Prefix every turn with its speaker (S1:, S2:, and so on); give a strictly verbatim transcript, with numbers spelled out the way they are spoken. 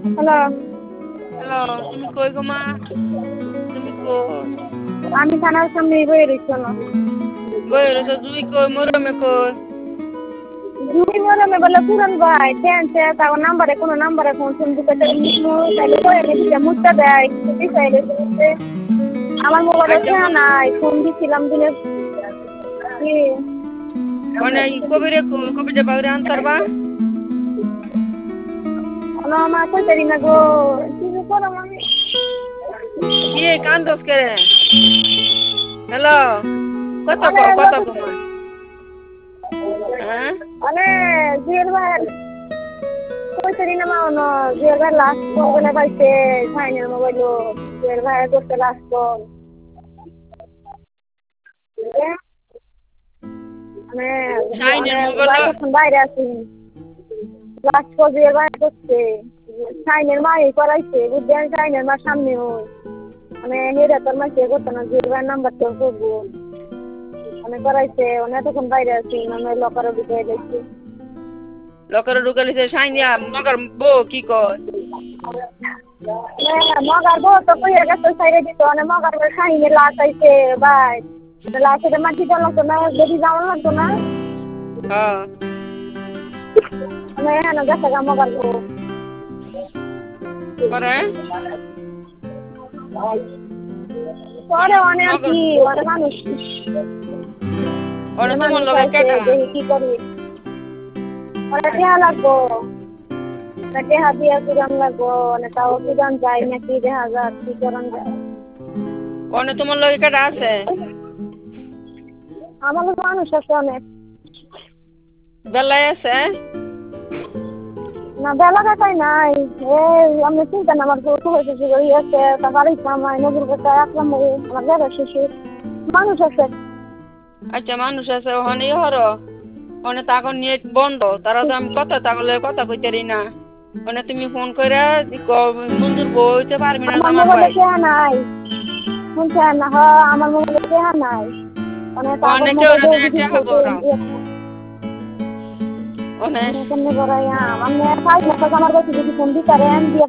S1: Hello.
S2: Hello, তুমি কই গো মা? তুমি কই?
S1: আমি থানার সামনেই বইয়ে রইছি এখনো।
S2: বইয়ে রইছো, জুই কই? মরমে কই?
S1: জুই মরমে বলে পুরন ভাই টেনছে তাও নাম্বারে কোনো নাম্বারে ফোন টোন দিতে তাহলে কয়ে দিচ্ছে মুছতে দেয় বিষয়ে দিচ্ছে আমার মোবাইলে
S2: আচ্ছা
S1: ঠেয়া
S2: মনে
S1: নাই ফোন দিছিলাম দিনে কি
S2: মানে কবিরে কই? কবিরে বাইরে আনতারবা?
S1: না মা কইতে দিন না গো কি যে করো আমি
S2: কি কান্দোস কে? হ্যালো, কত
S1: মানে
S2: কও, কত
S1: লোক
S2: কও মা? হ্যাঁ?
S1: মানে জুয়েল ভাই কইতে দিন না মা অন জুয়েল ভাই লাস্ট মোবাইলে পাইছে ফাইনাল মোবাইলও জুয়েল ভাই করতে লাস্ট কল মানে
S2: শাইনের
S1: মানে
S2: মোবাইল
S1: বাইরে বাইরে আছি লাস্ট কল জুয়েল ভাই করছে সাইনের মা এই করাইছে বুঝছেন সাইনের মা সামনে ওই মানে হেরে তোর মা সে করতো না জুয়েল ভাইয়ের নাম্বার তো করবো মানে করাইছে অনেক তখন বাইরে আছি মানে লকারও ঢুকে গেছি
S2: লকারে ঢুকালিছে শাইনিয়া মগর বউ কি কয়?
S1: মগার বউ তো কইয়া গেছে সাইরে দিত মানে মগার সাইনে লাশ আইছে ভাই লাশে মাটি দেওয়া লাগতো না বেশি যাওয়া লাগতো না
S2: হ্যাঁ।
S1: মানে হ্যাঁ গেছে গা মগার বউ
S2: পরে
S1: পরে
S2: মনে
S1: অনেক আর
S2: মগর
S1: কি অনেক মানুষ
S2: ওরে তোমার
S1: মানুষ
S2: লগে
S1: আইছে
S2: কেটা?
S1: দেখি কি করি অনেক টেহা লাগবো টেহা দিয়া কিরম লাগবো মানে তাও কিরম যায় নাকি দেখা যাক কি করন যায়
S2: ওনে তোমার লগে কেটা আছে?
S1: আমার মানুষ আছে অনেক
S2: বেলাই আছে?
S1: না বেলা কাটাই নাই এই আমি চিন্তা না আমার বউ হয়েছে ওই আছে তারপর আমার নদীর কাছে আসলাম আমার জায়গা শেষে মানুষ আছে
S2: আচ্ছা মানুষ আছে ওখানে হর ওখানে তখন নেট বন্ধ তারা তো আমি কথা তাহলে কথা কইতারি না ওখানে তুমি ফোন করে মঞ্জুর বইতে পারবি না
S1: আমার
S2: আমার
S1: মোবাইলে
S2: ভাই
S1: কেহা নাই শুনছে না হ আমার মোবাইলে কেহা নাই মানে তারপর
S2: ওখানে কেউ
S1: মোবাইল দিয়ে
S2: নেটে
S1: যদি
S2: খাবো ওরা ওখানে
S1: কেমনে করাই আমি ফাইভ মাস আমার কাছে যদি ফোন দিতে পারেন দিয়ে